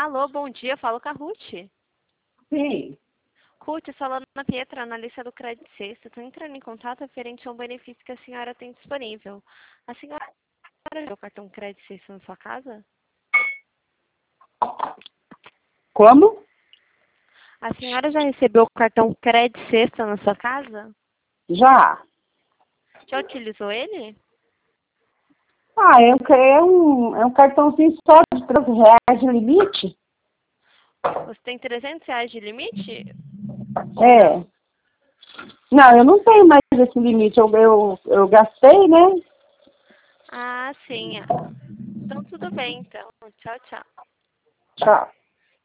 Alô, bom dia, falo com a Ruth. Sim. Ruth, falando na Pietra, analista do Credit Sexta. Estou entrando em contato referente a um benefício que a senhora tem disponível. A senhora já o cartão Credit Sexta na sua casa? Como? A senhora já recebeu o cartão Credit Sexta na sua casa? Já. Já utilizou ele? É um cartãozinho só de R$ 13 de limite? Você tem R$ 300 de limite? Ou É. não? Não, eu não tenho mais esse limite. Eu gastei, né? Ah, sim. Então tudo bem, então. Tchau, tchau. Tchau.